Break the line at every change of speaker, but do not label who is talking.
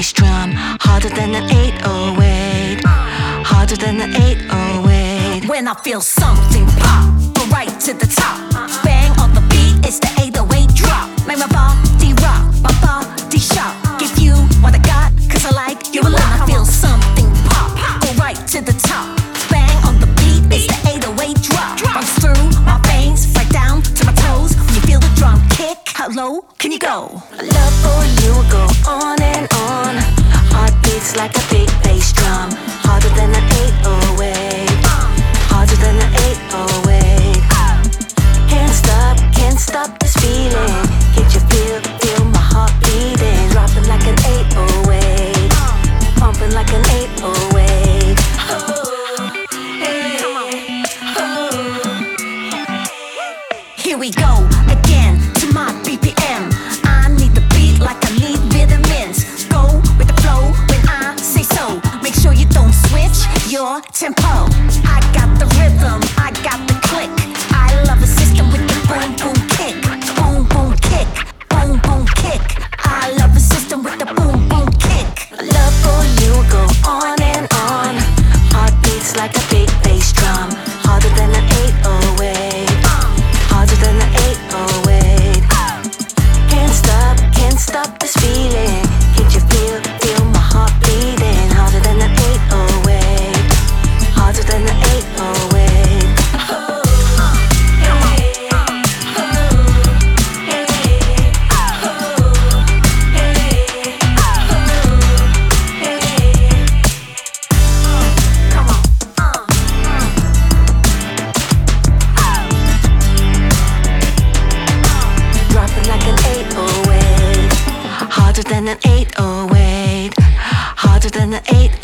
bass drum, harder than an 808, harder than an 808.
When I feel something pop, go right to the top. Bang on the beat, it's the 808 drop. Make my body rock, my body shock. Give you what I got, cause I like you a lot. When I feel something pop, go right to the top. Bang on the beat, it's the 808 drop. Runs through my veins, right down to my toes. When you feel the drum kick, how low can you go?
Love for you will go on and on. Heartbeats like a big bass drum, harder than an 808, harder than an 808. Can't stop this feeling. Can't you feel my heart beating? Dropping like an 808, pumping like an 808.
Here we go again to my BPM. I need the beat like I need vitamins. Go with the flow when I say so. Make sure you don't switch your tempo. I got the rhythm, I got the click. I love a system with the boom boom kick. Boom boom kick, boom boom kick. I love a system with the boom boom kick.
Love for you will go on and on. Heartbeats like a big bass drum, harder than an 808, harder than an 808. Can't stop this feeling. Can't you feel my heart beating? Harder than an 808, harder than an 808. Dropping like an 808, harder than an 808, harder than an 808.